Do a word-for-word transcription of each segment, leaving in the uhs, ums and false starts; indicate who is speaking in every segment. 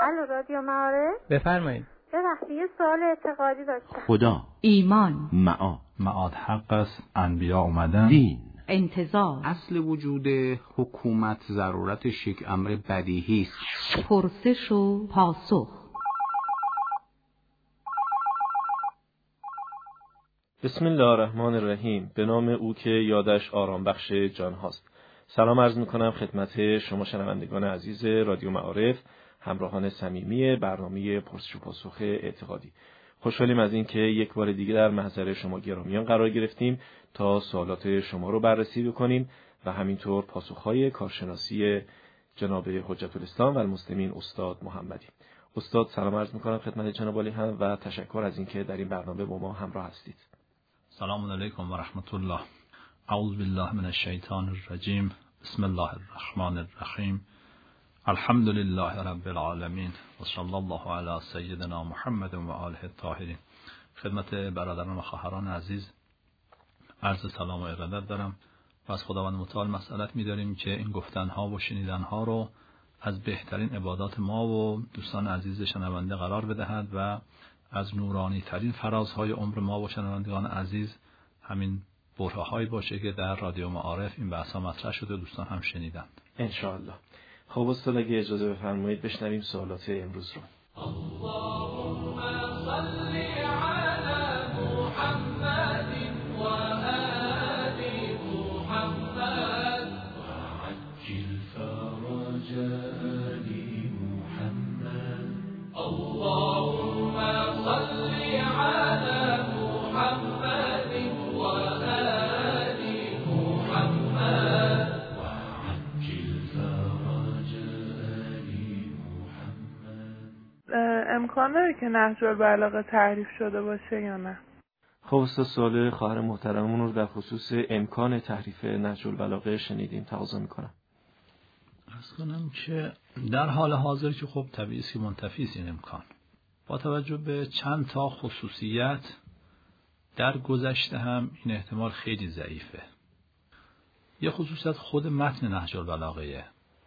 Speaker 1: الو رادیو معارف.
Speaker 2: بفرمایید.
Speaker 1: ببخشید یه سوال اعتقادی داشتم.
Speaker 3: خدا،
Speaker 4: ایمان،
Speaker 3: معاد،
Speaker 5: معاد حق است، انبیا اومدن،
Speaker 3: دین،
Speaker 4: انتظار،
Speaker 6: اصل وجود حکومت ضرورتش یک امر بدیهی است.
Speaker 4: پرسش و پاسخ.
Speaker 7: بسم الله الرحمن الرحیم. به نام او که یادش آرام بخش جان هاست. سلام عرض میکنم خدمت شما شنوندگان عزیز رادیو معارف، همراهان صمیمی برنامه پرسش و پاسخ اعتقادی. خوشحالیم از این که یک بار دیگه در محضر شما گرامیان قرار گرفتیم تا سوالات شما رو بررسی بکنیم و همینطور پاسخهای کارشناسی جناب حجت الاسلام و المسلمین استاد محمدی. استاد سلام عرض میکنم خدمت جناب عالی هم و تشکر از اینکه در این برنامه با ما همراه هستید.
Speaker 5: سلام علیکم و رحمت الله. اعوذ بالله من الشیطان الرجیم. بسم الله الرحمن الرحیم. الحمد لله رب العالمین و صلی الله علی سیدنا محمد و آله الطاهرین. خدمت برادران و خواهران عزیز عرض سلام و ارادت دارم و از خداوند متعال مسئلت می‌داریم که این گفتن‌ها و شنیدن‌ها رو از بهترین عبادات ما و دوستان عزیز شنونده قرار بدهد و از نورانی ترین فرازهای عمر ما و شنوندگان عزیز همین برهه‌هایی باشه که در رادیو معارف این بحث‌ها مطرح شده و دوستان هم شنیدند
Speaker 7: ان شاء الله. خب استاد اگه اجازه بفرمایید بشنویم سوالات امروز رو.
Speaker 8: اللهم صل علی محمد و آل محمد وعجل فرج آل محمد. اللهم صل علی محمد و آل محمد وعجل فرج آل محمد.
Speaker 9: امکان داره که نهج البلاغه تحریف شده باشه یا نه؟
Speaker 7: خب استاد سوال خواهر محترممون رو در خصوص امکان تحریف نهج البلاغه شنیدیم. تقاضا میکنم.
Speaker 5: عرض کنم که در حال حاضر که خب طبیعی است که منتفی است این امکان، با توجه به چند تا خصوصیت در گذشته هم این احتمال خیلی ضعیفه. یه خصوصیت خود متن نهج البلاغه،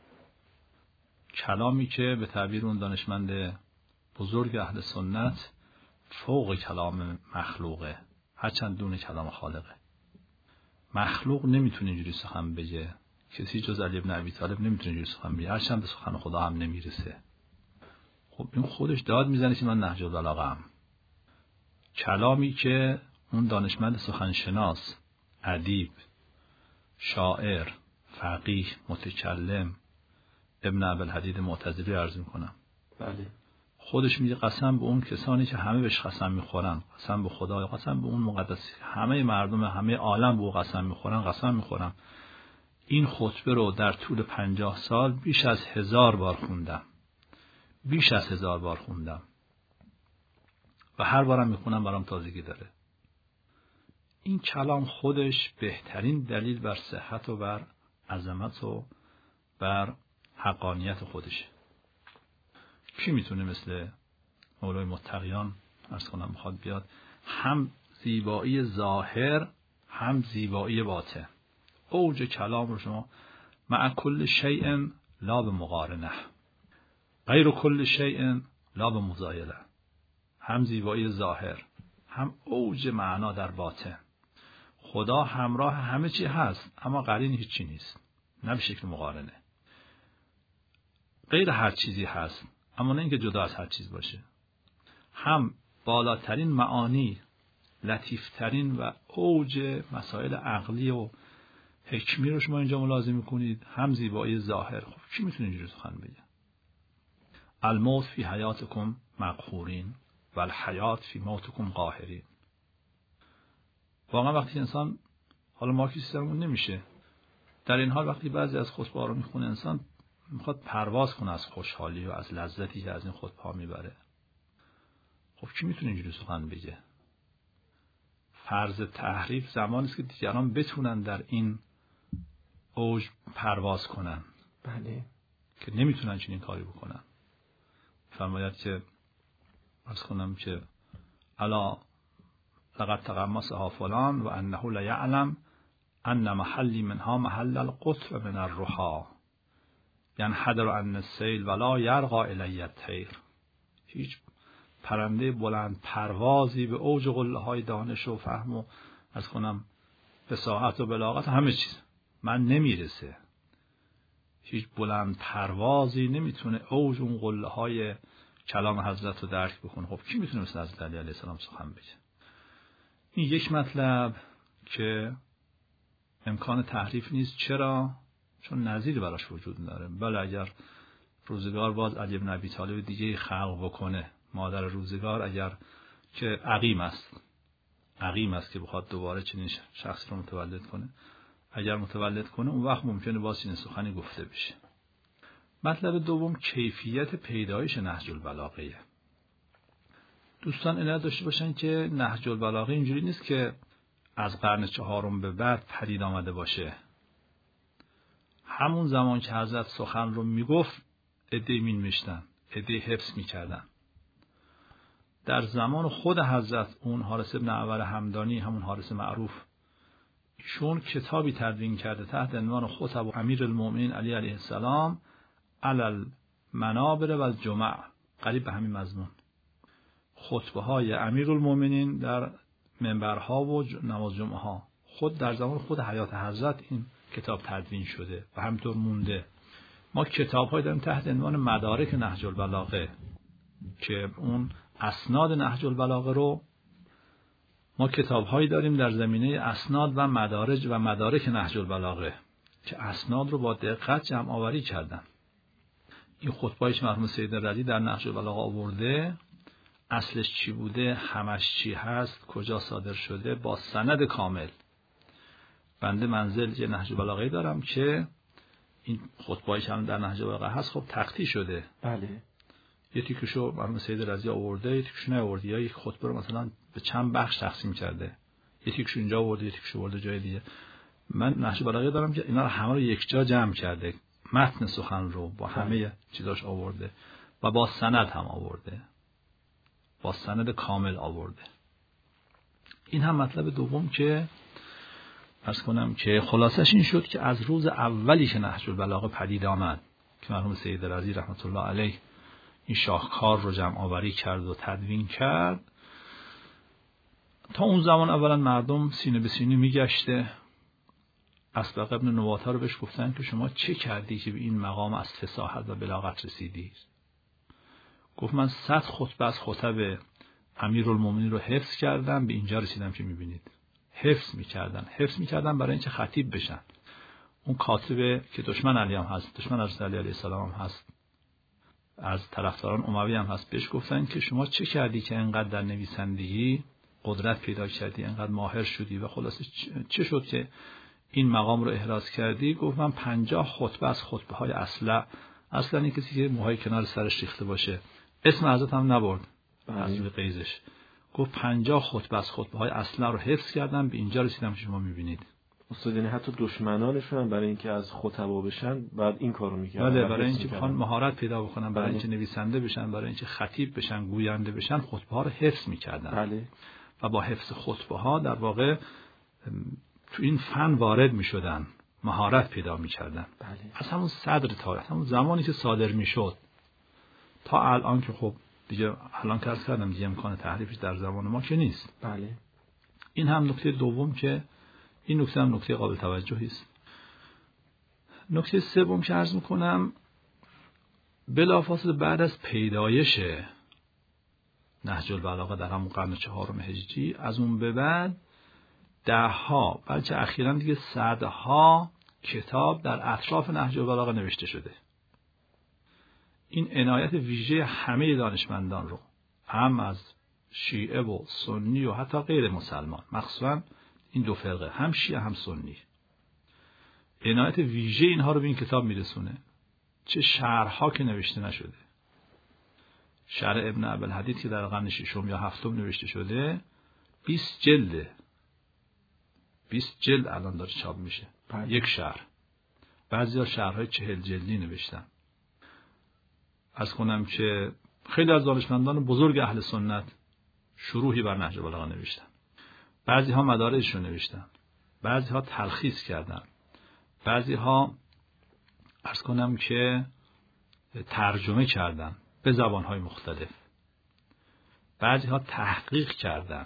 Speaker 5: کلامی که به تعبیر اون دانشمند بزرگ اهل سنت فوق کلام مخلوقه، هرچند دون کلام خالقه. مخلوق نمیتونه اینجوری سخن بگه، کسی جز علی بن ابی طالب نمیتونه اینجوری سخن بگه، هرچند به سخن خدا هم نمیرسه. خب این خودش داد میزنه که من نهج البلاغه ام. کلامی که اون دانشمند سخنشناس، ادیب، شاعر، فقیه، متکلم ابن ابوالحدید معتزلی عرض میکنم،
Speaker 7: بله،
Speaker 5: خودش میگه قسم به اون کسانی که همه بهش قسم میخورن، قسم به خدا، قسم به اون مقدسی، همه مردم همه عالم به او قسم میخورن، قسم میخورم این خطبه رو در طول پنجاه سال بیش از هزار بار خوندم، بیش از هزار بار خوندم و هر بارم میخونم برام تازگی داره. این کلام خودش بهترین دلیل بر صحت و بر عظمت و بر حقانیت خودشه. کی میتونه مثل مولای متقیان عرض کنم میخواد بیاد هم زیبایی ظاهر هم زیبایی باطن، اوج کلام رو شما مع کل شیء لا بمقارنه غیر کل شیء لا بمزایله، هم زیبایی ظاهر هم اوج معنا در باطن. خدا همراه همه چی هست اما قرین هیچی نیست، نه به شکل مقارنه. غیر هر چیزی هست اما نه اینکه جدا از هر چیز باشه. هم بالاترین معانی، لطیفترین و اوج مسائل عقلی و حکمی رو شما اینجا ملاحظه میکنید، هم زیبایی ظاهر. خب کی میتونه اینجوری سخن بگه؟ الموت فی حیاتکم مقهورین و الحیات فی موتکم قاهرین. واقعا وقتی انسان، حالا ما که سیستممون نمیشه، در این حال وقتی بعضی از خطبه‌ها رو میخونه انسان میخواد پرواز کنه از خوشحالی و از لذتی که از این خطبه‌ها میبره. خب کی میتونه اینجوری سخن بگه؟ فرض تحریف زمانی است که دیگران بتونن در این اوج پرواز کنن.
Speaker 7: بله،
Speaker 5: که نمیتونن چنین کاری بکنن. فرماید که عرض کنم که الا لقد تقمصها فلان و انه لا يعلم ان محلی منها محل القطر من الرحا. یعنی حدر عن السیل ولا یرقى الی الطیر. هیچ پرنده بلند پروازی به اوج قله های دانش و فهم و از کنم فصاحت و بلاغت همه چیز من نمیرسه. هیچ بلند پروازی نمیتونه اوج اون قله های کلام حضرت رو درک بکنه. خب کی میتونه مثل حضرت علی علیه السلام سخن بگه؟ این یک مطلب که امکان تحریف نیست. چرا؟ چون نظیر براش وجود داره. بله اگر روزگار باز علی بن ابی طالب دیگه خلق بکنه، مادر روزگار اگر که عقیم است عقیم است که بخواد دوباره چنین شخصی رو متولد کنه، اگر متولد کنه اون وقت ممکنه باز این سخنی گفته بشه. مطلب دوم کیفیت پیدایش نهج البلاغه. دوستان عنایت داشته باشن که نهج البلاغه اینجوری نیست که از قرن چهارم به بعد پدید آمده باشه. همون زمان که حضرت سخن رو میگفت عده‌ای مینوشتن، عده‌ای حفظ میکردن. در زمان خود حضرت اون حارث ابن اعور همدانی، همون حارث معروف، ایشون کتابی تدوین کرده تحت عنوان خطب امیر المؤمنین علی علیه السلام علی المنابر و الجمع، قریب به همین مضمون. خطبه های امیر المؤمنین در منبرها و نماز جمعه ها. خود در زمان خود حیات حضرت این کتاب تدوین شده و همینطور مونده. ما کتاب های داریم تحت عنوان مدارک نهج البلاغه که اون اسناد نهج البلاغه رو ما کتاب هایی داریم در زمینه اسناد و مدارج و مدارک نهج البلاغه که اسناد رو با دقت جمع آوری کردن. این خطبه‌ایش مرحوم سید رضی در نهج البلاغه آورده، اصلش چی بوده، همش چی هست، کجا صادر شده، با سند کامل. بنده منزل یه نهج البلاغه دارم که این خطبه‌ایش هم در نهج البلاغه هست، خب تختی شده.
Speaker 7: بله.
Speaker 5: یه تیکشو مرحوم سید رضی آورده، یه تیکشو نیاورده، یا یک خطبه رو مثلا به چند بخش تقسیم کرده. یه تیکشو اینجا آورده، یه تیکشو آورده جای دیگه. من نهج البلاغه دارم که اینا رو همه رو یک جا جمع کرده، متن سخن رو با همه چیزاش آورده و با سند هم آورده، با سند کامل آورده. این هم مطلب دوم که عرض کنم که خلاصش این شد که از روز اولی که نهج البلاغه پدید آمد که مرحوم سید رضی رحمت الله علیه این شاهکار رو جمع آوری کرد و تدوین کرد، تا اون زمان اولا مردم سینه به سینه میگشته. اسبق ابن نواطه رو بهش گفتن که شما چه کردی که به این مقام از فصاحت و بلاغت رسیدی؟ گفت من صد خطبه از خطب امیرالمومنین رو حفظ کردم، به اینجا رسیدم که میبینید. حفظ میکردن حفظ میکردن برای اینکه خطیب بشن. اون کاتب که دشمن علی هم هست، دشمن حضرت علی علیه السلام هم هست، از طرفداران اموی هم هست، بهش گفتن که شما چه کردی که انقدر در نویسندگی قدرت پیدا کردی، انقدر ماهر شدی و خلاصه چه شد که این مقام رو احراز کردی؟ گفت من پنجاه خطبه از خطبه های اصلا اصلا این کسی که موهای کنار سرش ریخته باشه، اسم حضرت هم نبرد از روی قیزش، گفت پنجاه خطبه از خطبه های اصلا رو حفظ کردم، به اینجا رسیدم که شما میبینید.
Speaker 7: استاد یعنی حتی دشمنانشون هم برای اینکه از خطبا بشن بعد این کارو میکردن.
Speaker 5: بله، برای اینکه بخوان مهارت پیدا بکنن، برای اینکه نویسنده بشن، برای اینکه خطیب بشن، گوینده بشن، خطبه ها رو حفظ میکردن. بله. و با حفظ خطبه ها در واقع تو این فن وارد میشدن، مهارت پیدا میکردن. بله. از همون صدر تاریخ، همون زمانی که صادر میشد تا الان که خب دیگه الان که عرض کردم دیگه امکان تحریفش در زمان ما که نیست.
Speaker 7: بله.
Speaker 5: این هم نکته دوم که این نکته هم نکته قابل توجهی است. نکته سوم که عرض میکنم، بلافاصله بعد از پیدایش نهج البلاغه در همون قرن چهارم هجری، از اون به بعد ده ها بلکه اخیراً دیگه صدها کتاب در اطراف نهج البلاغه نوشته شده. این عنایت ویژه همه دانشمندان رو، هم از شیعه و سنی و حتی غیر مسلمان، مخصوصاً این دو فرقه، هم شیعه هم سنی، عنایت ویژه اینها رو به این کتاب میرسونه. چه شرح‌ها که نوشته نشده. شرح ابن ابوالحدید که در قرن ششم یا هفتم نوشته شده بیست جلده، بیست جلد الان داره چاپ میشه. بله. یک شرح. بعضیا شرح‌های چهل جلدی نوشتن. از کنم که خیلی از دانشمندان بزرگ اهل سنت شروحی بر نهج البلاغه نوشتن. بعضی ها مدارجش رو نوشتن، بعضی ها تلخیص کردن، بعضی ها عرض کنم که ترجمه کردن به زبانهای مختلف، بعضی ها تحقیق کردن.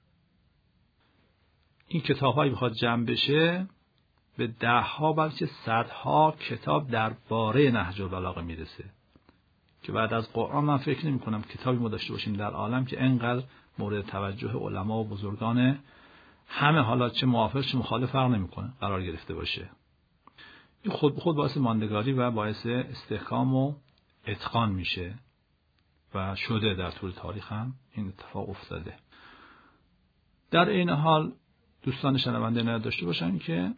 Speaker 5: این کتاب هایی بخواد جمع بشه به ده ها بلکه صدها کتاب درباره نهج البلاغه میرسه که بعد از قرآن من فکر نمی کنم کتابی ما داشته باشیم در عالم که انقدر مورد توجه علما و بزرگان همه، حالا چه موافق چه مخالف فرق نمیکنه، قرار گرفته باشه. این خود به خود باعث ماندگاری و باعث استحکام و اتقان میشه و شده در طول تاریخ هم این اتفاق افتاده. در این حال دوستان شنونده نظر داشته باشن که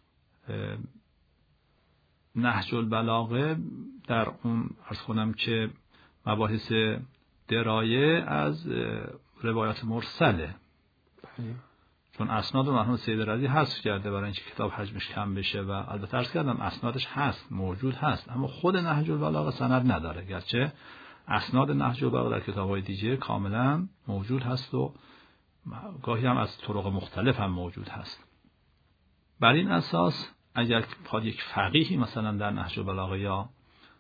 Speaker 5: نهج البلاغه در اون عرض کنم که مباحث درایه از روایات مرسله، چون اسناد مرحوم سید رضی حذف کرده برای اینکه کتاب حجمش کم بشه و البته عرض کردم اسنادش هست، موجود هست، اما خود نهج البلاغه سند نداره، گرچه اسناد نهج البلاغه در کتاب‌های دیگه کاملا موجود هست و گاهی هم از طرق مختلف هم موجود هست. بر این اساس اگر بخواد یک فقیهی مثلا در نهج البلاغه یا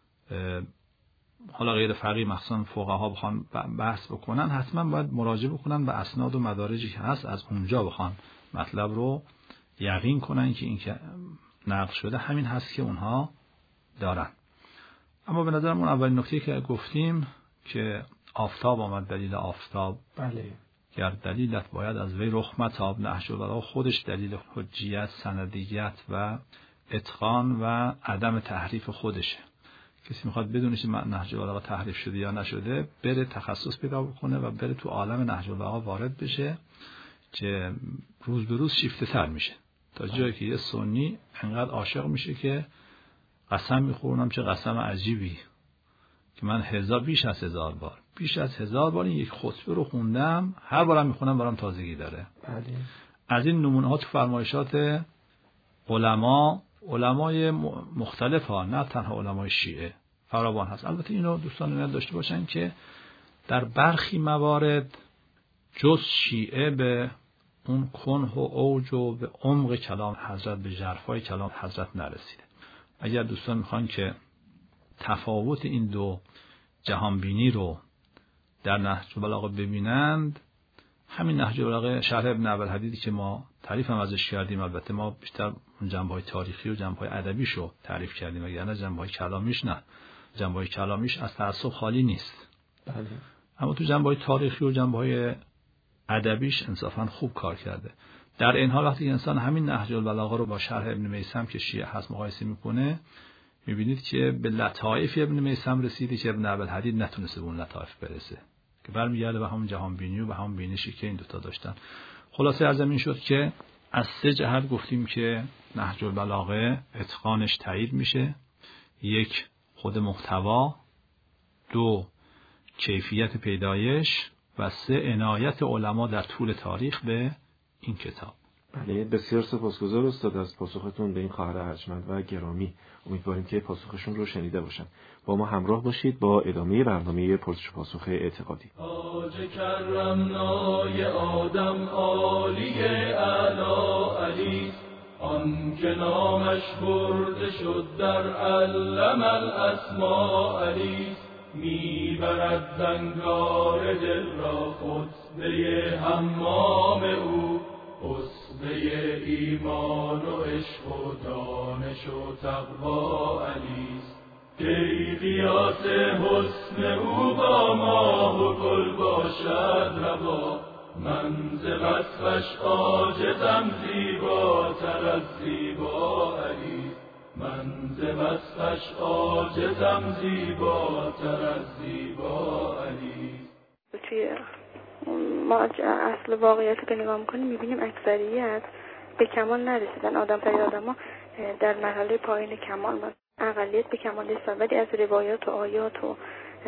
Speaker 5: حالا غیر فقیه مخصوصا فقها بخوان بحث بکنن، حتما باید مراجعه بکنن به اسناد و مدارجی که هست، از اونجا بخوان مطلب رو یقین کنن که این که نقل شده همین هست که اونها دارن. اما به نظرم اون اولین نکته که گفتیم که آفتاب آمد دلیل آفتاب،
Speaker 7: بله،
Speaker 5: گر دلیلت باید از وی رخ متاب، نهج البلاغه خودش دلیل حجیت، سندیت و اتقان و عدم تحریف خودشه. کسی میخواد بدونه که نهج البلاغه تحریف شده یا نشده، بره تخصص پیدا بکنه و بره تو عالم نهج البلاغه وارد بشه که روز به روز شیفته تر میشه، تا جایی که یه سنی انقدر عاشق میشه که قسم میخورنم چه قسم عجیبی که من هزار بیش از هزار بار بیش از هزار بار این یک خطبه رو خوندم، هر بارم میخونم برام تازگی داره.
Speaker 7: بله.
Speaker 5: از این نمونه ها تو فرمایشات علما علمای مختلف ها، نه تنها علمای شیعه، فراوان هست. البته اینو دوستان نیاز داشته باشن که در برخی موارد جز شیعه به اون کنه و اوج و به عمق کلام حضرت، به ژرفای کلام حضرت نرسیده. اگر دوستان میخوان که تفاوت این دو جهانبینی رو در نهج البلاغه ببینند، همین نهج البلاغه شرح ابن ابوالحدیدی که ما تعریف هم ازش کردیم، البته ما بیشتر اون جنبه‌های تاریخی و جنبه‌های ادبیش رو تعریف کردیم، وگرنه جنبه‌های کلامیش نه، جنبه‌های کلامیش از تعصب خالی نیست.
Speaker 7: بله.
Speaker 5: اما تو جنبه‌های تاریخی و جنبه‌های ادبیش انصافاً خوب کار کرده. در این حال وقتی انسان همین نهج البلاغه رو با شرح ابن میثم که شیعه هست مقایسه میکنه، میبینید که به لطائف ابن میثم رسیده که ابن ابوالحدید نتونسته به اون لطائف برسه، که برمیگرده به همون جهان بینی و به همون بینشی که این دوتا داشتن. خلاصه عرضم این شد که از سه جهت گفتیم که نهج البلاغه اتقانش تایید میشه: یک، خود محتوا، دو، کیفیت پیدایش، و سه، عنایت علما در طول تاریخ به این کتاب.
Speaker 7: بله، بسیار سپاسگزار استاد از پاسختون به این خواهر ارجمند و گرامی. امیدواریم که پاسخشون رو شنیده باشن. با ما همراه باشید با ادامه برنامه پرسش و پاسخ اعتقادی.
Speaker 8: تاج کرمنای آدم عالی اعلی علی، آن که نامش برده شد در علم الاسماء علی، میبرد زنگار دل را خطبه حمام او، خطبه ایمان و عشق و دانش و تقوا علیست. کیفیات حسن او با ماه و گل باشد روا، من ز وصفش عاجزم زیباتر از زیبا علی، من ز وصفش عاجزم زیباتر از زیبا علی.
Speaker 1: توی ما اصل واقعیتی که نگاه میکنیم میبینیم اکثریت به کمال نرسیدن. آدم تری آدم ها در مرحله پایین کمال و اقلیت به کمال رسیدن، ولی از روایات و آیات و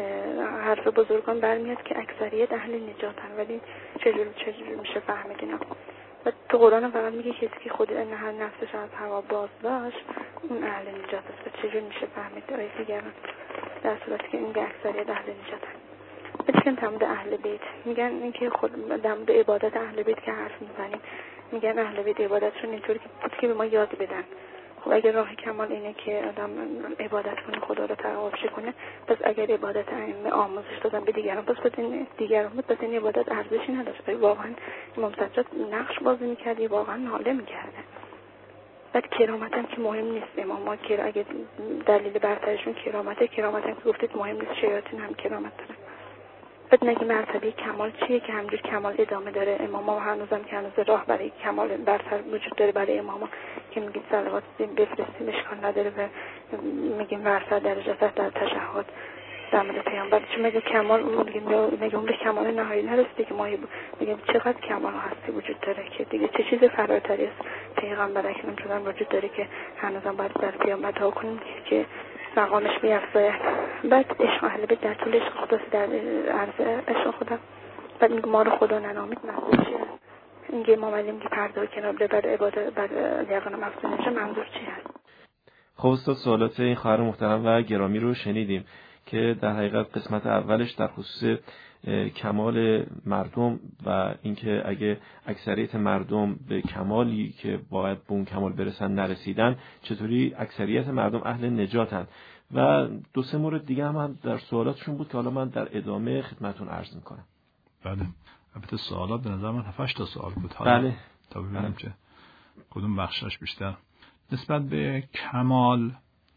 Speaker 1: حرف بزرگان برمیاد که اکثریت اهل نجاتن. ولی چجور چجور میشه فهمید اینا؟ و تو قرآن فقط میگه کسی که خود هر نفسش از هوا باز داشت اون اهل نجات است. و چجور میشه فهمید آیه دیگران در صورتی که این اکثریت اهل نجاتن؟ بچکن تمام اهل بیت میگن اینکه خود در مورد عبادت اهل بیت که حرف میزنیم، میگن اهل بیت عبادتشون اینطوری که بود که به ما یاد بدن. خب خب اگر راه کمال اینه که آدم عبادت کنه، خدا رو تقابلش کنه، پس اگر عبادت ائمه آموزش دادن به دیگران، پس بدین دیگران بود، پس این عبادت ارزشی نداشت. واقعا امام سجاد نقش بازی می‌کرد، واقعا ناله می‌کرد. بعد کرامت هم که مهم نیست. اماما که اگه دلیل برترشون کرامته، کرامت هم که گفتید مهم نیست، شیاطین هم کرامت داره. بعد نگی مرتبه کمال چیه که همجور کمال ادامه داره؟ اماما هنوزم که هنوز راه برای کمال برتر وجود داره برای اماما که میگید صلوات بفرستیم اشکال نداره و میگیم برتر درجات در تشهد در مورد پیامبر. چون میگه کمال میگیم میگه اون به کمال نهایی نرسیده که ما میگیم چقدر کمال هستی وجود داره که دیگه چه چیز فراتری از پیغمبر اکرم شدن وجود داره که هنوزم باید در پیامبر دعا کنیم که مقامش بیافزاید. بعد عشق اهل بیت در طول عشق خدا در عرض عشق خدا، بعد میگه ما رو خدا ننامید منظور چیه؟ اینکه ما ولی که پرده کنار بر عبادت بر یقین مفتون نشه منظور چیه؟
Speaker 7: خب استاد سوالات این خواهر محترم و گرامی رو شنیدیم که در حقیقت قسمت اولش در خصوص کمال مردم و اینکه اگه اکثریت مردم به کمالی که باید به اون کمال برسن نرسیدن، چطوری اکثریت مردم اهل نجاتن. و دو سه مورد دیگه هم در سوالاتشون بود که حالا من در ادامه خدمتون عرض میکنم.
Speaker 5: بله، البته سوالات به نظر من هفت تا سوال بود.
Speaker 7: بله.
Speaker 5: تا ببینم که کدوم بخشش بیشتر نسبت به کمال.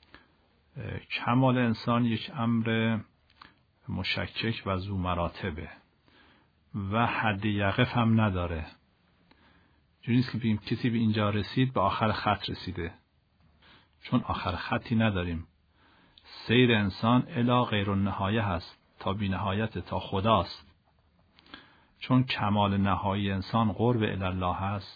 Speaker 5: کمال انسان یک امر مشکک و ذو مراتبه و حد یقف هم نداره. جوری نیست که بگیم کسی به اینجا رسید به آخر خط رسیده، چون آخر خطی نداریم. سیر انسان الی غیر النهایه هست، تا بی نهایت، تا خداست. چون کمال نهایی انسان قرب الی الله هست،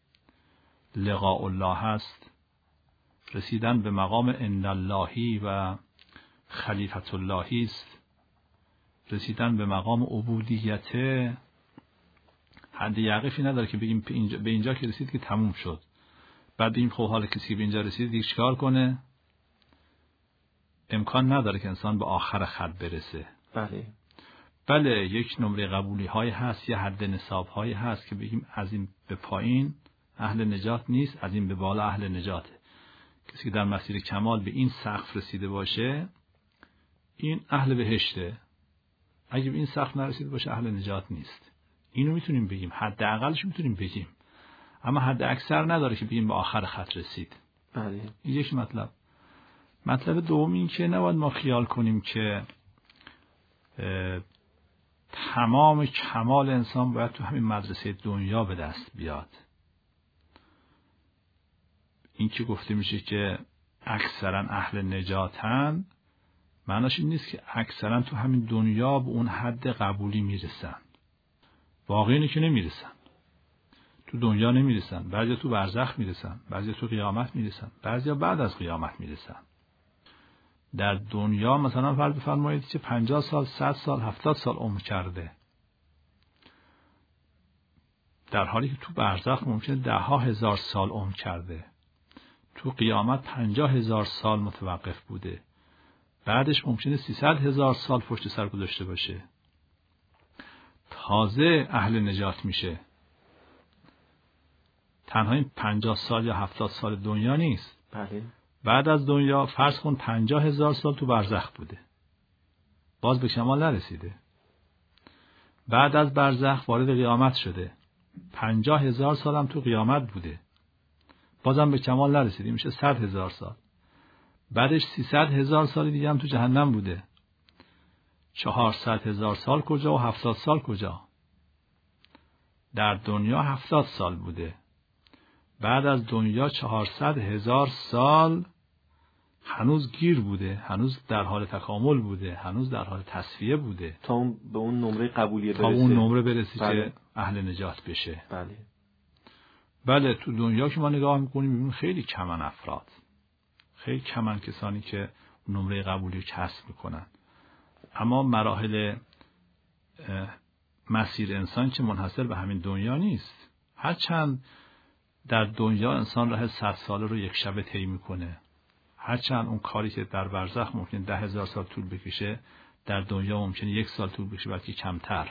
Speaker 5: لقاء الله هست، رسیدن به مقام ان اللهی و خلیفت اللهی است، رسیدن به مقام عبودیت. حد یقفی نداره که بگیم به اینجا, به اینجا که رسید که تموم شد. بعد بگیم خب حالا کسی که به اینجا رسید دیگه چیکار کنه؟ امکان نداره که انسان به آخر خط برسه.
Speaker 7: بله.
Speaker 5: بله، یک نمره قبولی های هست، یه حد نصاب های هست که بگیم از این به پایین اهل نجات نیست، از این به بالا اهل نجاته. کسی که در مسیر کمال به این سقف رسیده باشه این اهل بهشته. اگه به این سقف نرسیده باشه اهل نجات نیست. اینو میتونیم بگیم، حداقلش میتونیم بگیم، اما حد اکثر نداره که بگیم به آخر خط رسید.
Speaker 7: بله.
Speaker 5: این یک مطلب. مطلب دوم این که نباید ما خیال کنیم که تمام کمال انسان باید تو همین مدرسه دنیا به دست بیاد. این که گفته میشه که اکثرا اهل نجاتن، معناش این نیست که اکثرا تو همین دنیا به اون حد قبولی میرسن. واقعی اینه که نمیرسن. تو دنیا نمیرسن، بعضیا تو برزخ میرسن، بعضیا تو قیامت میرسن، بعضیا بعد از قیامت میرسن. در دنیا مثلا فرض بفرمایید که پنجاه سال، صد سال، هفتاد سال عمر کرده، در حالی که تو برزخ ممکنه ده ها هزار سال عمر کرده، تو قیامت پنجاه هزار سال متوقف بوده، بعدش ممکنه سیصد هزار سال پشت سر گذاشته باشه، تازه اهل نجات میشه. تنها این پنجاه سال یا هفتاد سال دنیا نیست.
Speaker 7: بله.
Speaker 5: بعد از دنیا فرض کن پنجاه هزار سال تو برزخ بوده، باز به کمال نرسیده. بعد از برزخ وارد قیامت شده، پنجاه هزار سال هم تو قیامت بوده، بازم به کمال نرسیده، میشه صد هزار سال. بعدش سیصد هزار سال دیگه هم تو جهنم بوده. چهارصد هزار سال کجا و هفتاد سال کجا؟ در دنیا هفتاد سال بوده، بعد از دنیا چهارصد هزار سال هنوز گیر بوده، هنوز در حال تکامل بوده، هنوز در حال تصفیه بوده،
Speaker 7: تا اون به اون نمره قبولیه برسه،
Speaker 5: تا اون نمره برسی
Speaker 7: بله.
Speaker 5: که اهل نجات بشه.
Speaker 7: بله.
Speaker 5: بله، تو دنیا که ما نگاه میکنیم میبینیم خیلی کمن افراد، خیلی کمن کسانی که نمره قبولی رو کسب میکنن. اما مراحل مسیر انسان که منحصر به همین دنیا نیست. هرچند در دنیا انسان راه صد ساله رو یک شبه طی میکنه، هرچند اون کاری که در برزخ ممکن ده هزار سال طول بکشه، در دنیا ممکنه یک سال طول بکشه، بلکه کمتر.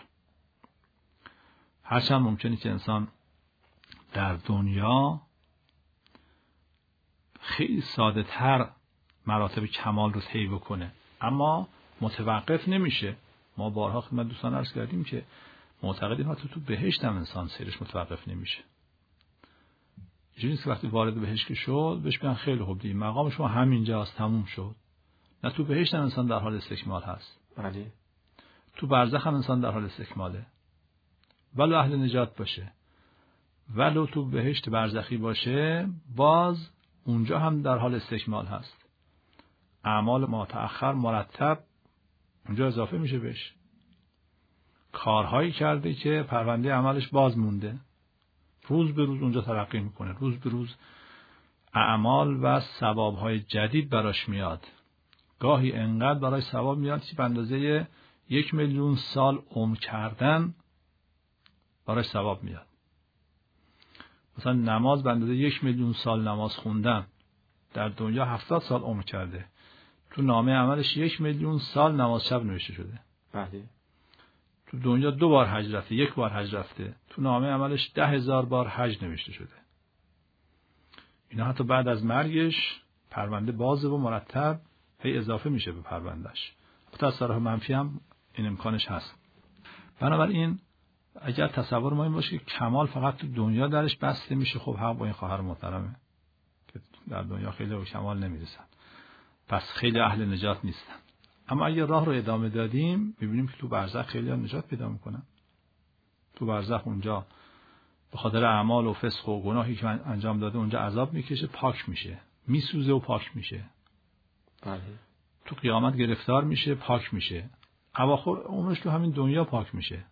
Speaker 5: هرچند ممکنه که انسان در دنیا خیلی ساده تر مراتب کمال رو طی بکنه، اما متوقف نمیشه. ما بارها خدمت دوستان عرض کردیم که معتقدیم حتی تو بهشت هم انسان سیرش متوقف نمیشه. اینجوری نیست که وقتی وارد بهشت شد بهش بگن خیلی خوب دیگه مقام شما همینجاست، تموم شد. نه، تو بهشت هم انسان در حال استکمال هست.
Speaker 7: بله.
Speaker 5: تو برزخ هم انسان در حال استکماله. ولو اهل نجات باشه، ولو تو بهشت برزخی باشه، باز اونجا هم در حال استکمال هست. اعمال متأخر مرتب اونجا اضافه میشه بهش. کارهایی کرده که پرونده عملش باز مونده، روز به روز اونجا ترقی میکنه، روز به روز اعمال و ثوابهای جدید براش میاد. گاهی انقدر برای ثواب میاد که به اندازه یک میلیون سال عمر کردن براش ثواب میاد. مثلا نماز به اندازه یک میلیون سال نماز خوندن، در دنیا هفتاد سال عمر کرده، تو نامه عملش یک میلیون سال نماز شب نوشته شده.
Speaker 7: بله.
Speaker 5: تو دنیا دو بار حج رفته، یک بار حج رفته، تو نامه عملش ده هزار بار حج نوشته شده. اینا حتی بعد از مرگش پرونده بازه و مرتب هی اضافه میشه به پروندهش. حتی از طرف منفی هم این امکانش هست. بنابراین اگر تصور ما این باشه که کمال فقط تو دنیا درش بسته میشه، خب حق با این خواهر محترمه که در دنیا خیلی به کمال نمیرسن، پس خیلی اهل نجات نیستن. اما اگر راه رو ادامه دادیم میبینیم که تو برزخ خیلی ها نجات پیدا میکنن. تو برزخ اونجا به خاطر اعمال و فسق و گناهی که انجام داده اونجا عذاب میکشه، پاک میشه، میسوزه و پاک میشه.
Speaker 7: بله.
Speaker 5: تو قیامت گرفتار میشه، پاک میشه. اواخر عمرش تو همین دنیا پاک میشه.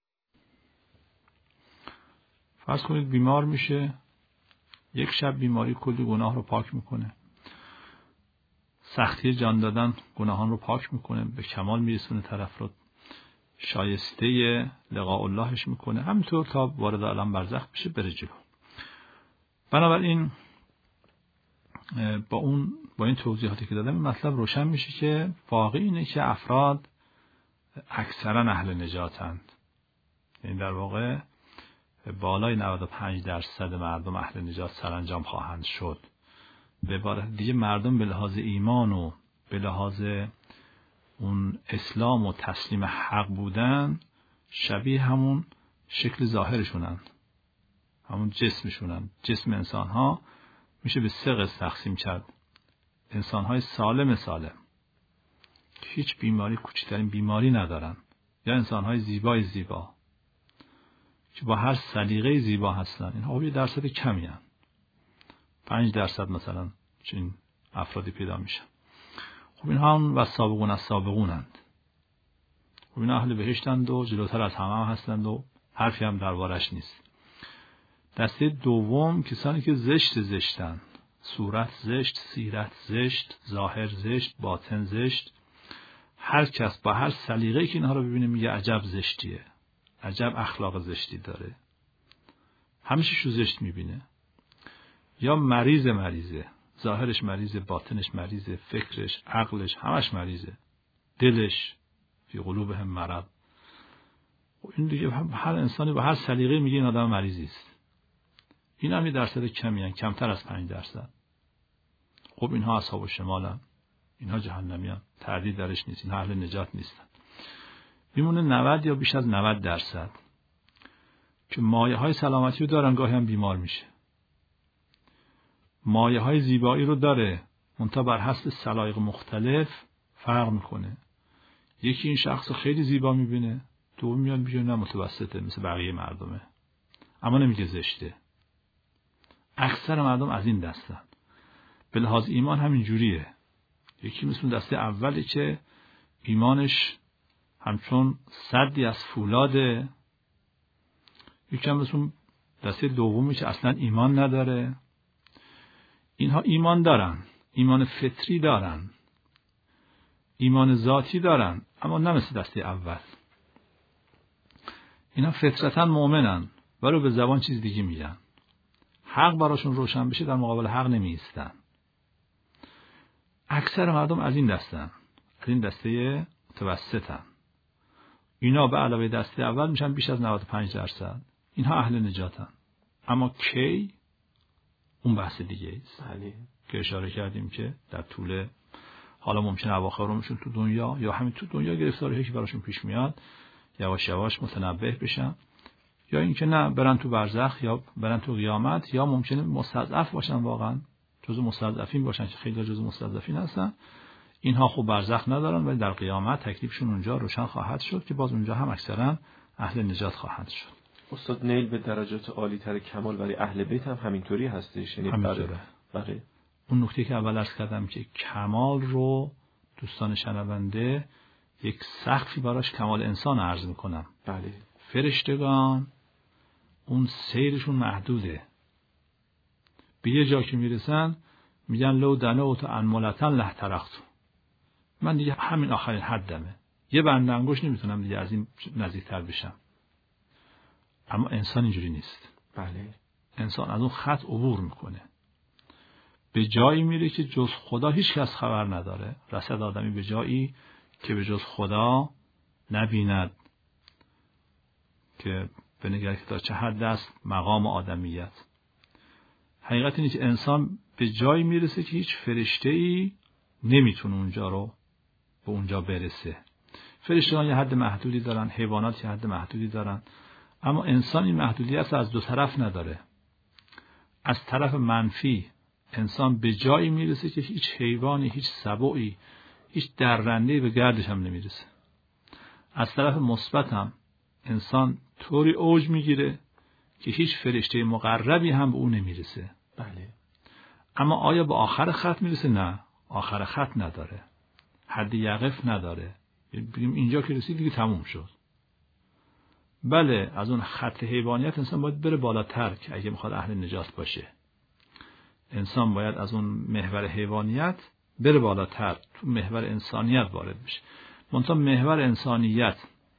Speaker 5: فرض کنید بیمار میشه، یک شب بیماری کلی گناه رو پاک میکنه. سختی جان دادن گناهان رو پاک میکنه، به کمال میرسونه، طرف رو شایسته لقاء اللهش میکنه، همینطور تا وارد عالم برزخ بشه بره جلو. بنابراین با اون با این توضیحاتی که دادم مطلب روشن میشه که واقعی اینه که افراد اکثرا اهل نجاتند. یعنی در واقع بالای نود و پنج درصد مردم اهل نجات سرانجام خواهند شد. به عبارت دیگه مردم به لحاظ ایمان و به لحاظ اون اسلام و تسلیم حق بودن شبیه همون شکل ظاهرشونن، همون جسمشونن. جسم انسان ها میشه به سه قسم تقسیم کرد. انسان های سالم سالم هیچ بیماری، کوچکترین بیماری ندارن، یا انسان های زیبای زیبا که با هر سلیقه زیبا هستن. اینها یه درصد کمی هستن، پنج درصد مثلا چنین افرادی پیدا میشن. خب اینها هم و سابقون از سابقونند. خب اینا اهل بهشتند و جلوتر از همه هم هستند و حرفی هم دربارش نیست. دسته دوم کسانی که زشت زشتن، صورت زشت، سیرت زشت، ظاهر زشت، باطن زشت. هر کس با هر سلیقه‌ای که اینها رو ببینه میگه عجب زشتیه، عجب اخلاق زشتی داره، همیشه شو زشت میبینه. یا مریض مریضه، ظاهرش مریضه، باطنش مریضه، فکرش، عقلش همش مریضه، دلش فی قلوبهم مرض. این دیگه هر انسانی با هر سلیقه‌ای میگه این آدم مریضی است. این هم یه درصد کمی هن، کمتر از پنج درصد. خب اینها اصحاب شمالن، اینها جهنمی هن، تردید درش نیست، اینها اهل نجات نیستن. میمونه نود یا بیش از نود درصد که مایه های سلامتی رو دارن، گاهی هم بیمار میشه. مایه های زیبایی رو داره، منتها بر حسب سلایق مختلف فرق میکنه. یکی این شخص رو خیلی زیبا میبینه، دوم میاد میگه نه متوسطه مثل بقیه مردمه، اما نمیگه زشته. اکثر مردم از این دستن. به لحاظ ایمان همین جوریه. یکی مثل دسته اولی که ایمانش همچون سدی از فولاده، یکی هم مثل دسته دومی که اصلا ایمان نداره. اینها ایمان دارن، ایمان فطری دارن، ایمان ذاتی دارن، اما نه مثل دسته اول. اینها فطرتاً مؤمنن ولی به زبان چیز دیگه میگن. حق براشون روشن بشه در مقابل حق نمی ایستن. اکثر مردم از این دستن، از این دسته متوسطن. اینا به علاوه دسته اول میشن بیش از نود و پنج درصد. اینها اهل نجاتن. اما کی؟ اون بحث دیگه است. که اشاره کردیم که در طول حالا ممکنه اواخر عمرشون تو دنیا یا همین تو دنیا گرفتاری که براشون پیش میاد یواش یواش متنبه بشن، یا اینکه نه برن تو برزخ یا برن تو قیامت، یا ممکنه مستضعف باشن، واقعا جزو مستضعفین باشن که خیلی جزو مستضعفین هستن. اینها خوب برزخ ندارن ولی در قیامت تکلیفشون اونجا روشن خواهد شد که باز اونجا هم اکثرا اهل نجات خواهند شد.
Speaker 7: استاد نیل به درجات عالی تر کمال برای اهل بیت هم همینطوری هستش، یعنی
Speaker 5: همینطوره.
Speaker 7: بله.
Speaker 5: اون نکته که اول عرض کردم که کمال رو دوستان شنونده یک سقفی براش کمال انسان عرض میکنم.
Speaker 7: بله.
Speaker 5: فرشتگان اون سیرشون محدوده، به یه جا که میرسن میگن لو دنوت انملتن له ترختو، من دیگه همین آخرین حدمه، یه بند انگشت نمیتونم دیگه از این نزدیکتر بشم. اما انسان اینجوری نیست.
Speaker 7: بله.
Speaker 5: انسان از اون خط عبور میکنه، به جایی میره که جز خدا هیچ کس خبر نداره. رسد آدمی به جایی که به جز خدا نبیند، که به نگاه که تا چه حد است مقام آدمیت. حقیقت اینه که انسان به جایی میرسه که هیچ فرشته‌ای نمیتونه اونجا رو به اونجا برسه. فرشتگان یه حد محدودی دارن، حیوانات یه حد محدودی دارن، اما انسان این محدودیت از دو طرف نداره. از طرف منفی انسان به جایی میرسه که هیچ حیوانی، هیچ سبوعی، هیچ درنده‌ای به گردش هم نمیرسه. از طرف مثبت هم انسان طوری اوج میگیره که هیچ فرشته مقربی هم به اون نمیرسه.
Speaker 7: بله.
Speaker 5: اما آیا به آخر خط میرسه؟ نه، آخر خط نداره، حد یقف نداره. بگیم اینجا که رسید دیگه تموم شد. بله، از اون خط حیوانیت انسان باید بره بالاتر که اگه میخواد اهل نجات باشه. انسان باید از اون محور حیوانیت بره بالاتر، تو محور انسانیت وارد بشه. منتها محور انسانیت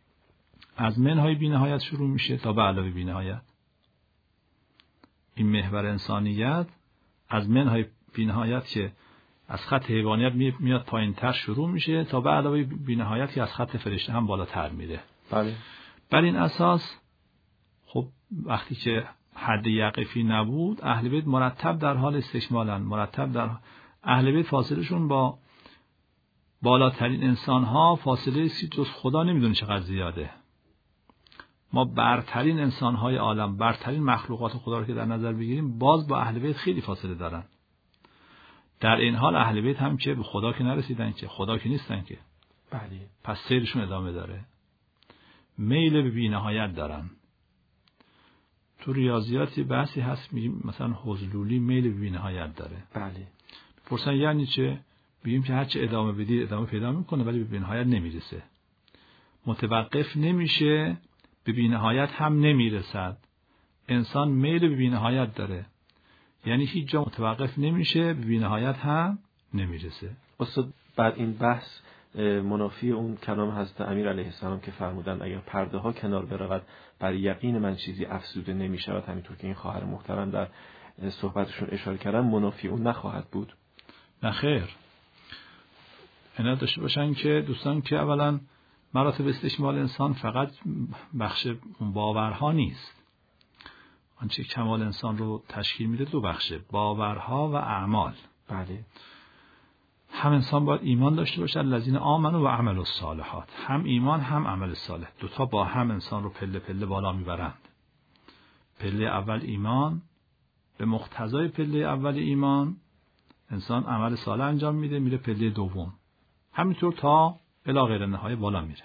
Speaker 5: از منهای بی‌نهایت شروع میشه تا به علاوه بی‌نهایت. این محور انسانیت از منهای بی‌نهایت که از خط حیوانیت میاد پایین‌تر شروع میشه تا به علاوه بی‌نهایت که از خط فرشته هم بالاتر میره.
Speaker 7: بله.
Speaker 5: بر این اساس خب وقتی که حد یقفی نبود، اهل بیت مرتب در حال استکمالن، مرتب در اهل بیت فاصلهشون با بالاترین انسان‌ها فاصله سی جز خدا نمیدونه چقدر زیاده. ما برترین انسان‌های عالم، برترین مخلوقات خدا رو که در نظر بگیریم، باز با اهل بیت خیلی فاصله دارن. در این حال اهل بیت هم که به خدا که نرسیدن، که خدا که نیستن که.
Speaker 7: بله.
Speaker 5: پس سیرشون ادامه داره. میل به بی‌نهایت دارن. تو ریاضیات بحثی هست میگیم مثلا حضلولی میل به بی‌نهایت داره.
Speaker 7: بله.
Speaker 5: پرسن یعنی چه؟ بگیم که هرچه ادامه بدی ادامه پیدا میکنه ولی به بی‌نهایت نمیرسه. متوقف نمیشه، به بی‌نهایت هم نمیرسد. انسان میل به بی‌نهایت داره، یعنی هیچ جا متوقف نمیشه، به بی‌نهایت هم نمیرسه.
Speaker 7: استاد بعد این بحث منافی اون کلام حضرت امیر علیه السلام که فرمودن اگر پرده ها کنار برود بر یقین من چیزی افزوده نمی شود، همینطور که این خواهر محترم در صحبتشون اشاره کردن، منافی اون نخواهد بود؟
Speaker 5: نه خیر. اینا داشته باشن که دوستان که اولا مراتب استکمال انسان فقط بخش باورها نیست. آنچه کمال انسان رو تشکیل میده دو بخشه، باورها و اعمال.
Speaker 7: بله.
Speaker 5: هم انسان باید ایمان داشته باشد، الذین آمنوا و عملوا الصالحات. هم ایمان هم عمل صالح، دوتا با هم انسان رو پله پله بالا میبرند. پله اول ایمان، به مقتضای پله اول ایمان انسان عمل صالح انجام میده، میره پله دوم، همینطور تا الی غیر نهایه بالا میره.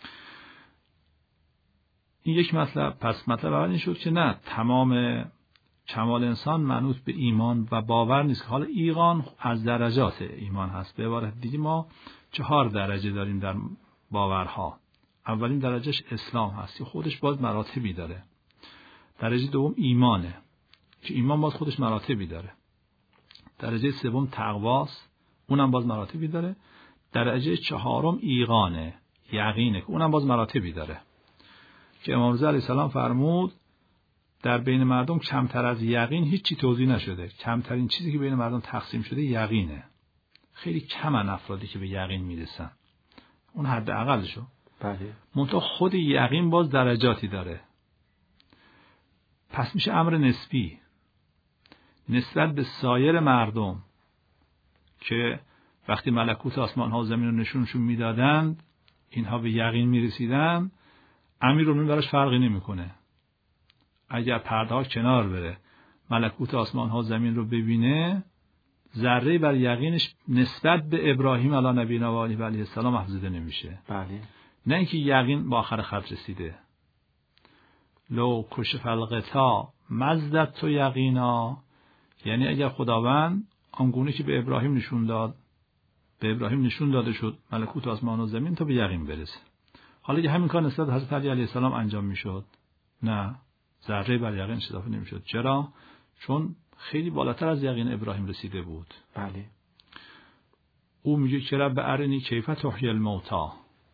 Speaker 5: این یک مطلب. پس مطلب اول این شد که نه، تمام کمال انسان منوط به ایمان و باور نیست. حالا ایمان از درجات ایمان هست. به عبارت دیگه ما چهار درجه داریم در باورها. اولین درجهش اسلام هست که خودش باز مراتبی داره. درجه دوم ایمانه که ایمان باز خودش مراتبی داره. درجه سوم تقواست، اونم باز مراتبی داره. درجه چهارم ایقانه، یقینه، که اونم باز مراتبی داره. که امام رضا علیه السلام فرمود در بین مردم کمتر از یقین هیچی توزیع نشده. کمترین چیزی که بین مردم تقسیم شده یقینه. خیلی کمن افرادی که به یقین میرسن. اون حد اقلشو.
Speaker 7: بله.
Speaker 5: منتها خود یقین باز درجاتی داره. پس میشه امر نسبی. نسبت به سایر مردم که وقتی ملکوت آسمان ها و زمین رو نشونشون میدادند، اینها به یقین میرسیدن، امیرالمومنین براش فرقی نمیکنه. اگر پرده ها کنار بره، ملکوت آسمان ها و زمین رو ببینه، ذره بر یقینش نسبت به ابراهیم علی نبینا و علیه السلام افزوده نمیشه.
Speaker 7: بله.
Speaker 5: نه اینکه یقین با آخر خط رسیده. لو کشف الغطا مزدت تو یقینا، یعنی اگر خداوند آنگونه که به ابراهیم نشون داد، به ابراهیم نشون داده شد ملکوت آسمان و زمین، تا به یقین برسه. حالا که همین کار نسبت به حضرت علی علیه السلام انجام میشد، نه، ذره بر یقین اضافه نمیشد. چرا؟ چون خیلی بالاتر از یقین ابراهیم رسیده بود.
Speaker 7: بله.
Speaker 5: او میگه که رب ارنی کیف تحیی الموتی،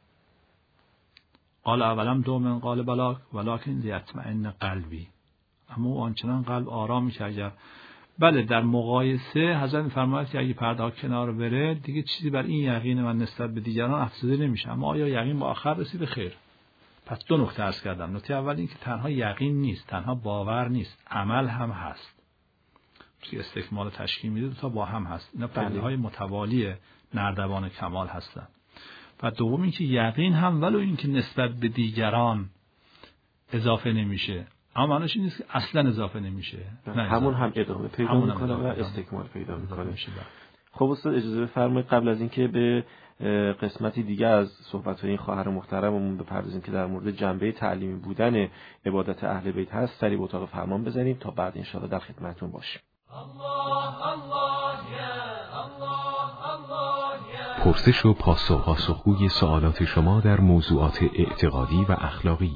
Speaker 5: قال اولم دومن قال بلا ولکن لیطمئن قلبی. اما او آنچنان قلب آرامی که اگر بله در مقایسه حضرت می‌فرماید که اگه پرده ها کنار بره دیگه چیزی بر این یقین من نسبت به دیگران افزوده نمیشه. اما آیا یقین با آخر رسیده؟ خیر. پس دو نکته عرض کردم. نکته اول این که تنها یقین نیست، تنها باور نیست، عمل هم هست. که استکمال تشکیل میده، تا با هم هست. اینا پدیده‌های متوالی نردبان کمال هستند. و دوم این که یقین هم ولو این که نسبت به دیگران اضافه نمیشه، اما معنیش این نیست که اصلا اضافه نمیشه.
Speaker 7: همون هم ادامه پیدا میکنه و استکمال پیدا میکنه. خب استاد اجازه بفرمایید قبل از اینکه به قسمتی دیگه از صحبت‌های این خواهر محترممون بپردازیم که در مورد جنبه تعلیمی بودن عبادت اهل بیت هست، سریع به اتاق فرمان بزنیم تا بعد ان شاءالله در خدمتتون باشیم. الله الله یا الله الله یا.
Speaker 2: پرسش و پاسخ، پاسخگوی سوالات شما در موضوعات اعتقادی و اخلاقی.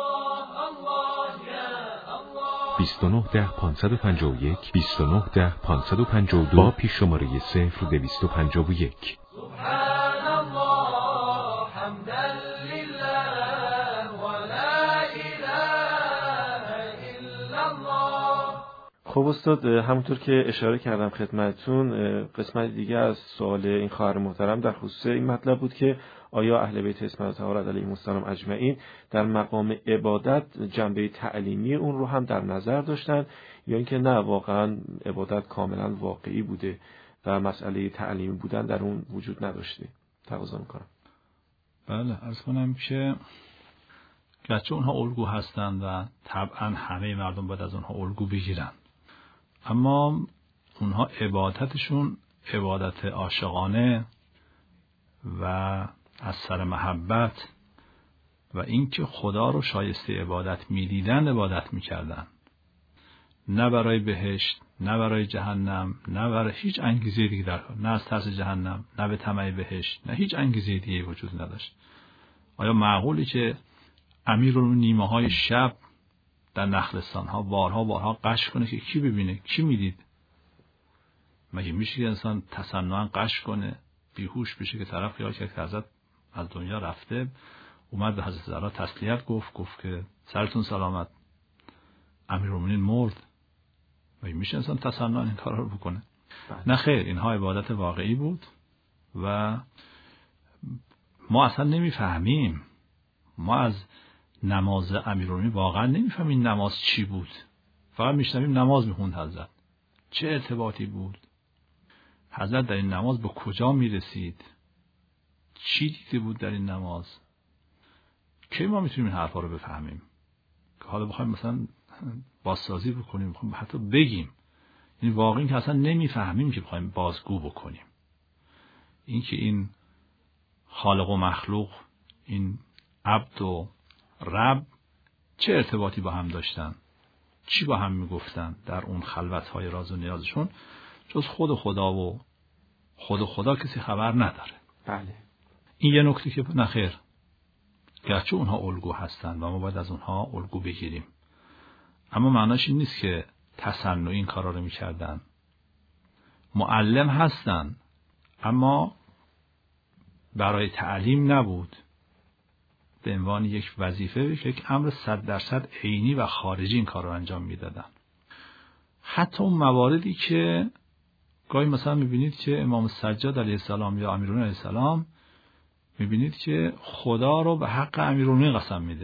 Speaker 2: بیست و نه ده پانصد و پنجاه و یک بیست و نه ده پانصد و پنجاه و دو با پیش شماره صفر دویست و پنجاه و یک.
Speaker 8: سبحان الله حمدا لله و لا اله الا الله.
Speaker 7: خب استاد، همونطور که اشاره کردم خدمتتون، قسمت دیگه از سوال این خواهر محترم در خصوص این مطلب بود که آیا اهل بیت اسم الله علیهم السلام اجمعین در مقام عبادت جنبه تعلیمی اون رو هم در نظر داشتن، یا اینکه نه واقعا عبادت کاملا واقعی بوده و مسئله تعلیمی بودن در اون وجود نداشته؟ تقاضا میکنم.
Speaker 5: بله، عرض کنم که گرچه اونها الگو هستند و طبعا همه مردم باید از اونها الگو بگیرن، اما اونها عبادتشون عبادت عاشقانه و از سر محبت و اینکه خدا رو شایسته عبادت می‌دیدن عبادت می‌کردن، نه برای بهشت، نه برای جهنم، نه برای هیچ انگیزه دیگه در کار، نه از ترس جهنم، نه به طمع بهشت، نه هیچ انگیزه دیگه وجود نداشت. آیا معقولی که امیرالمومنین نیمه‌های شب در نخلستان‌ها بارها بارها قش کنه که کی ببینه؟ کی میدید؟ مگه میشه که انسان تصنعاً قش کنه، بیهوش بشه که طرف خیال کرد که حضرت از دنیا رفته، اومد به حضرت زهرا تسلیت گفت گفت که سرتون سلامت، امیرالمومنین مرد؟ مگه میشه انسان تصنعاً این کارا رو بکنه؟ نه خیر، اینها عبادت واقعی بود و ما اصلا نمیفهمیم. ما از نماز امیرالمومنین واقعا نمیفهمیم نماز چی بود، فقط میشنویم نماز میخوند حضرت. چه ارتباطی بود؟ حضرت در این نماز به کجا میرسید؟ چی دیده بود در این نماز؟ کی ما میتونیم این حرفا رو بفهمیم که حالا بخوایم مثلا بازسازی بکنیم، بخوایم حتی بگیم؟ یعنی واقعا که اصلا نمیفهمیم که بخوایم بازگو بکنیم. این که این خالق و مخلوق، این عبد و رب چه ارتباطی با هم داشتن، چی با هم میگفتن در اون خلوت‌های راز و نیازشون، جز خود خدا و خود خدا کسی خبر نداره.
Speaker 7: بله.
Speaker 5: این یه نکته که نخیر، گرچه اونها الگو هستن و ما باید از اونها الگو بگیریم، اما معناش این نیست که تصنع این کارا رو میکردن. معلم هستن اما برای تعلیم نبود، به عنوان یک وظیفه، یک امر صد درصد عینی و خارجی این کار رو انجام میدادن. حتی اون مواردی که گاهی مثلا میبینید که امام سجاد علیه السلام یا امیرالمومنین علیه السلام میبینید که خدا رو به حق امیرالمومنین قسم میده.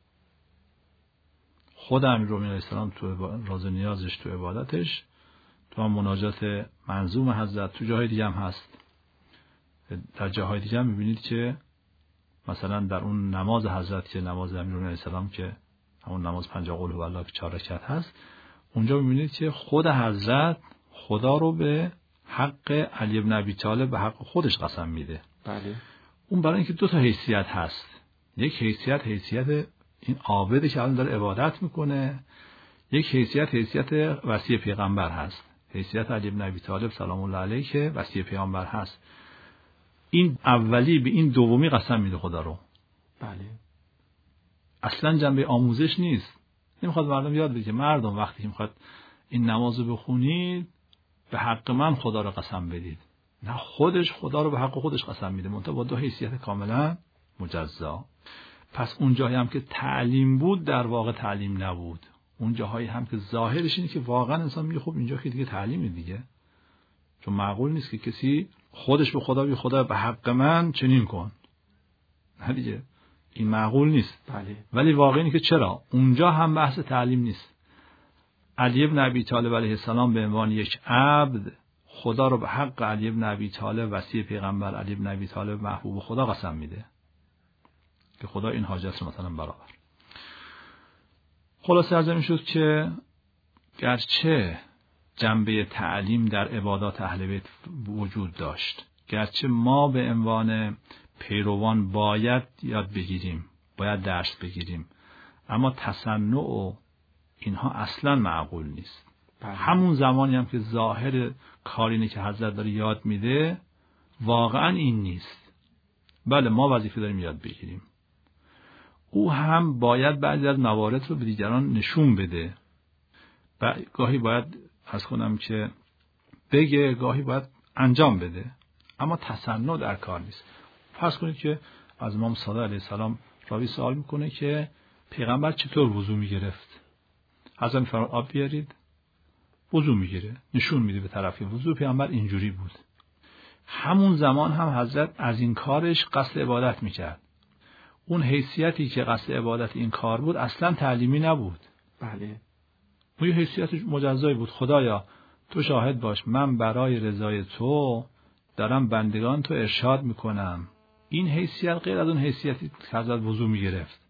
Speaker 5: خود امیرالمومنین علیه السلام تو راز نیازش، تو عبادتش، تو اتفاقا مناجات منظوم حضرت تو جاهای دیگه هم هست. در جاهای دیگه هم میبینید که مثلا در اون نماز حضرت که نماز امیرالمومنین علیه السلام که همون نماز پنجاه قول هوالله که چهار رکعت هست، اونجا میبینید که خود حضرت خدا رو به حق علی بن ابی طالب به حق خودش قسم میده.
Speaker 7: بله.
Speaker 5: اون برای اینکه دو تا حیثیت هست. یک حیثیت حیثیت این عابدی که الان داره عبادت میکنه، یک حیثیت حیثیت وصی پیغمبر هست. حیثیت علی بن ابی طالب سلام الله علیه که وصی پیغمبر هست. این اولی به این دومی قسم میده خدا رو.
Speaker 7: بله.
Speaker 5: اصلا جنبه آموزش نیست. نمیخواد مردم یاد بگیره مردم وقتی میخواد این نمازو بخونید به حق من خدا رو قسم بدید. نه، خودش خدا رو به حق خودش قسم میده، منتها با دو حیثیت کاملا مجزا. پس اون جایی هم که تعلیم بود در واقع تعلیم نبود. اون جاهایی هم که ظاهرش اینه که واقعا انسان میگه خب اینجا که دیگه تعلیمه دیگه. چون معقول نیست که کسی خودش به خدا بگه خدا به حق من چنین کن. نه دیگه. این معقول نیست.
Speaker 7: بله.
Speaker 5: ولی واقعی اینه که چرا؟ اونجا هم بحث تعلیم نیست. علی بن ابی طالب علیه السلام به عنوان یک عبد خدا رو به حق علی بن ابی طالب وصی پیغمبر علی بن ابی طالب محبوب خدا قسم میده که خدا این حاجت رو مثلا برابر. خلاصه عرض می‌شد که گرچه جنبه تعلیم در عبادات اهل بیت وجود داشت، گرچه ما به عنوان پیروان باید یاد بگیریم، باید درس بگیریم، اما تصنع و اینها اصلا معقول نیست.
Speaker 7: بله.
Speaker 5: همون زمانی هم که ظاهر کارینه که حضرت داره یاد میده واقعا این نیست. بله ما وظیفه داریم یاد بگیریم، او هم باید بعضی از موارد رو به دیگران نشون بده. گاهی باید از کنم که بگه، گاهی باید انجام بده، اما تصنع در کار نیست. فرض کنید که از امام صادق علیه السلام راوی سوال میکنه که پیغمبر چطور وضو میگرفت؟ حضرت میفرماید آب بیارید، وضو میگیره، نشون میده به طرف وضو پیغمبر اینجوری بود. همون زمان هم حضرت از این کارش قصد عبادت میکرد. اون حیثیتی که قصد عبادت این کار بود اصلا تعلیمی نبود.
Speaker 7: بله.
Speaker 5: اون حیثیت مجزایی بود. خدایا تو شاهد باش، من برای رضای تو دارم بندگان تو ارشاد میکنم. این حیثیت غیر از اون حیثیتی که حضرت وضو میگرفت.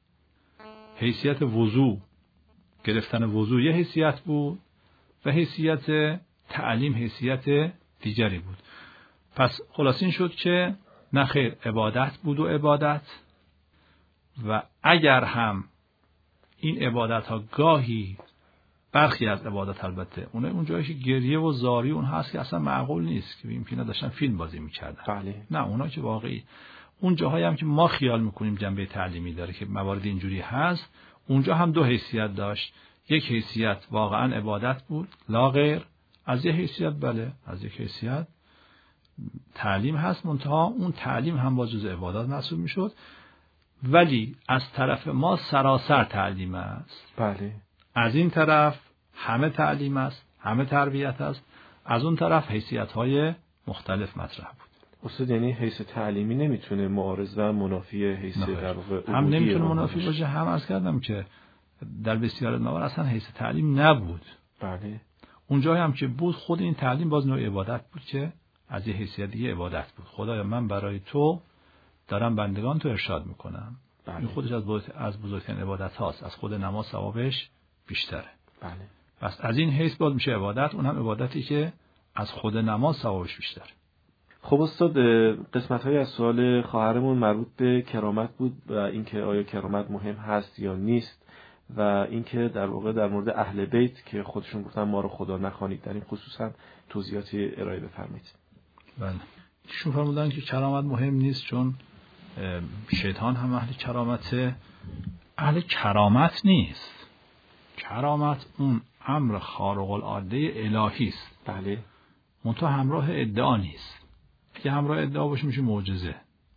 Speaker 5: حیثیت وضو گرفتن وضو یه حیثیت بود و حیثیت تعلیم حیثیت دیگری بود. پس خلاص این شد که نه خیر، عبادت بود و عبادت، و اگر هم این عبادت ها گاهی برخی از عبادت البته اون اون جایی که گریه و زاری اون هست که اصلا معقول نیست که این پینا داشتن فیلم بازی میکردن.
Speaker 7: بله.
Speaker 5: نه، اونا که واقعی اون جاهایی هم که ما خیال میکنیم جنبه تعلیمی داره که موارد اینجوری هست، اونجا هم دو حیثیت داشت. یک حیثیت واقعا عبادت بود لا غیر، از یک حیثیت بله از یک حیثیت تعلیم هست، منتها اون تعلیم هم با جزء عبادات محسوب میشد، ولی از طرف ما سراسر تعلیم است.
Speaker 7: بله.
Speaker 5: از این طرف همه تعلیم است، همه تربیت است، از اون طرف حیثیت‌های مختلف مطرح بود.
Speaker 7: استاد یعنی حیث تعلیمی نمیتونه معارض و منافی حیث در واقع
Speaker 5: هم نمیتونه منافی باشه، هم عرض کردم که در بسیار موارد اصلا حیث تعلیم نبود.
Speaker 7: بله.
Speaker 5: اونجایی هم که بود خود این تعلیم باز نوع عبادت بود که از یه حیثیت دیگه عبادت بود. خدایا من برای تو دارم بندگان تو ارشاد میکنم.
Speaker 7: بله.
Speaker 5: این خودش از بزرگ از بزرگترین عبادت هاست، از خود نماز ثوابش بیشتره.
Speaker 7: بله.
Speaker 5: پس از این حیث باز میشه عبادت، اون هم عبادتی که از خود نماز ثوابش بیشتره.
Speaker 7: خب استاد، قسمت های از سوال خواهرمون مربوط به کرامت بود و اینکه آیا کرامت مهم هست یا نیست، و اینکه در واقع در مورد اهل بیت که خودشون گفتن ما رو خدا نخوانید، در این خصوصا توضیحاتی ارائه بفرمایید.
Speaker 5: بله. ایشون فرمودن که کرامت مهم نیست چون شیطان هم اهل کرامته. اهل کرامت نیست. کرامت اون امر خارق العاده الهی است.
Speaker 7: بله.
Speaker 5: منتها همراه ادعا نیست. اگه همراه ادعا باشه میشه معجزه.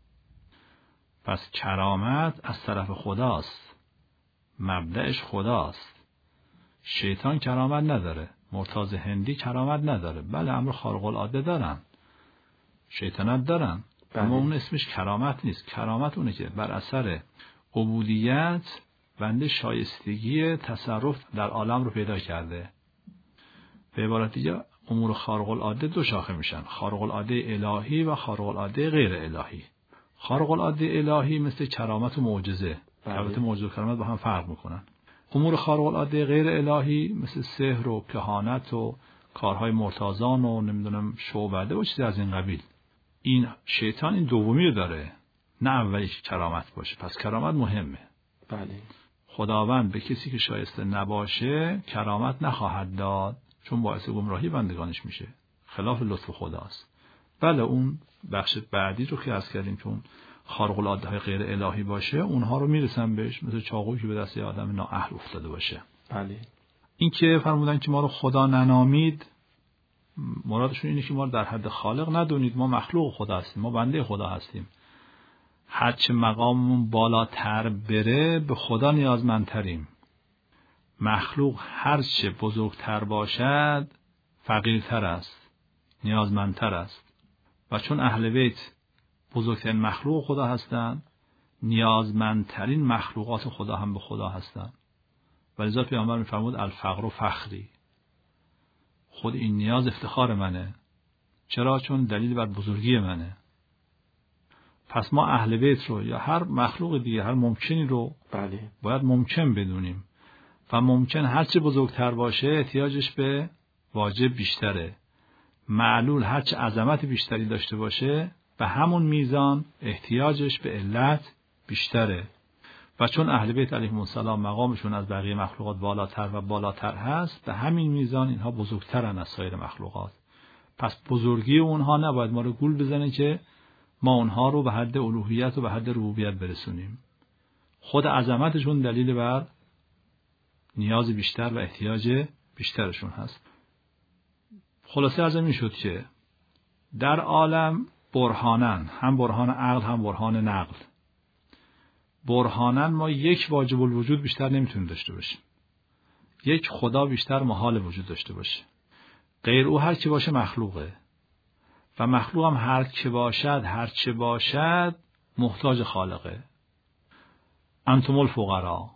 Speaker 5: پس کرامت از طرف خداست، مبدأش خداست. شیطان کرامت نداره، مرتاض هندی کرامت نداره. بله امر خارق العاده دارن، شیطانت دارن،
Speaker 7: بله.
Speaker 5: اما اون اسمش کرامت نیست. کرامت اونه که بر اثر عبودیت بنده شایستگی تصرف در عالم رو پیدا کرده به عبارت دیگه امور خارق العاده دو شاخه میشن، خارق العاده الهی و خارق العاده غیر الهی. خارق العاده الهی مثل کرامت و معجزه، البته معجزه و کرامت با هم فرق میکنن. امور خارق العاده غیر الهی مثل سحر و کهانت و کارهای مرتازان و نمیدونم شعبده و چیزی از این قبیل. این شیطان این دومی رو داره، نه اولیش کرامت باشه. پس کرامت مهمه.
Speaker 7: بله.
Speaker 5: خداوند به کسی که شایسته نباشه کرامت نخواهد داد، چون باعث گمراهی بندگانش میشه، خلاف لطف خداست. بله اون بخش بعدی رو که عرض کردیم چون خارق العاده های غیر الهی باشه اونها رو میرسن بهش، مثل چاقویی که به دست آدم نااهل افتاده باشه.
Speaker 7: بله.
Speaker 5: این که فرمودن که ما رو خدا ننامید، مرادشون اینه که ما رو در حد خالق ندونید، ما مخلوق خدا هستیم، ما بنده خدا هستیم. هرچه مقاممون بالاتر بره به خدا نیازمندتریم. مخلوق هرچه بزرگتر باشد فقیرتر است، نیازمندتر است. و چون اهل بیت بزرگترین مخلوق خدا هستند، نیازمندترین مخلوقات خدا هم به خدا هستند. ولذا پیامبر می‌فرمود الفقر و فخری، خود این نیاز افتخار منه. چرا؟ چون دلیل بر بزرگی منه. پس ما اهل بیت رو یا هر مخلوق دیگه، هر ممکنی رو
Speaker 7: بله.
Speaker 5: باید ممکن بدونیم و ممکن هرچه بزرگتر باشه احتیاجش به واجب بیشتره. معلول هرچه عظمت بیشتری داشته باشه به همون میزان احتیاجش به علت بیشتره. و چون اهل بیت علیهم السلام مقامشون از بقیه مخلوقات بالاتر و بالاتر هست، به همین میزان اینها بزرگترن از سایر مخلوقات. پس بزرگی اونها نباید ما رو گول بزنه که ما اونها رو به حد الوهیت و به حد ربوبیت برسونیم. خود عظمتشون دلیل بر نیاز بیشتر و احتیاج بیشترشون هست. خلاصه از این شد که در عالم برهانن، هم برهان عقل هم برهان نقل. برهانن ما یک واجب الوجود بیشتر نمیتونیم داشته باشیم، یک خدا بیشتر محال وجود داشته باشه. غیر او هر چی باشه مخلوقه و مخلوق هم هر چی باشد هر چی باشد محتاج خالقه. انتم الفقراء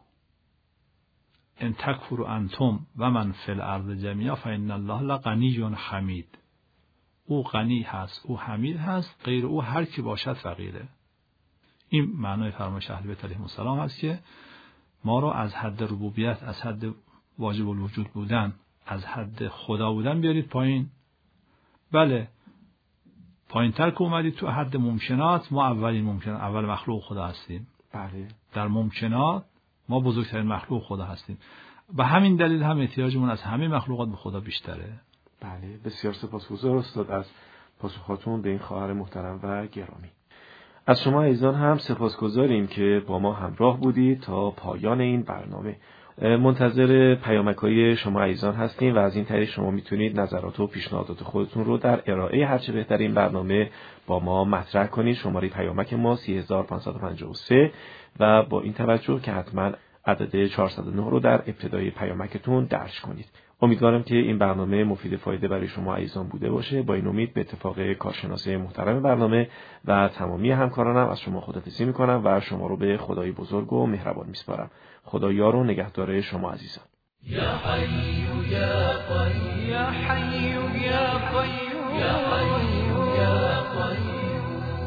Speaker 5: ان تکفروا انتم و من فی الارض جمیعا فان الله لغنی حمید. او غنی هست، او حمید هست، غیر او هر کی باشد فقیره. این معنای فرمایش اهل بیت علیهم السلام هست که ما رو از حد ربوبیت، از حد واجب الوجود بودن، از حد خدا بودن بیارید پایین. بله پایین تر که اومدید تو حد ممکنات، ما اولین ممکن اول مخلوق خدا هستیم.
Speaker 7: بله.
Speaker 5: در ممکنات ما بزرگترین مخلوق خدا هستیم. به همین دلیل هم احتیاجمون از همه مخلوقات به خدا بیشتره.
Speaker 7: بله. بسیار سپاسگزار استاد از پاسخاتون به این خواهر محترم و گرامی. از شما عزیزان هم سپاسگزاریم که با ما همراه بودید تا پایان این برنامه. منتظر پیامک‌های شما عزیزان هستیم و از این طریق شما میتونید نظرات و پیشنهادات خودتون رو در ارائه هرچه بهتر این برنامه با ما مطرح کنید. شماره پیامک ما سه هزار و پانصد و پنجاه و سه و با این توجه که حتما عدد چهارصد و نه رو در ابتدای پیامکتون درج کنید. امیدوارم که این برنامه مفید فایده برای شما عزیزان بوده باشه. با این امید به اتفاق کارشناس محترم برنامه و تمامی همکارانم از شما خداحافظی میکنم و شما رو به خدای بزرگ و مهربان میسپارم. خدا یار و نگهدار شما عزیزان.
Speaker 8: یا حی یا قیوم یا حی یا قیوم یا حی یا قیوم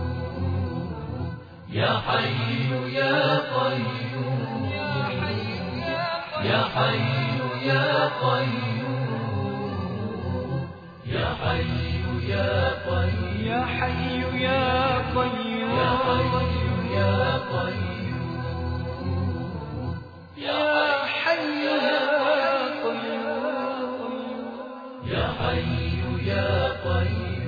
Speaker 8: یا حی یا قیوم یا حی یا قیوم یا حی یا قیوم یا حی یا قیوم یا حی یا قیوم يا حي يا قيوم يا حي يا قيوم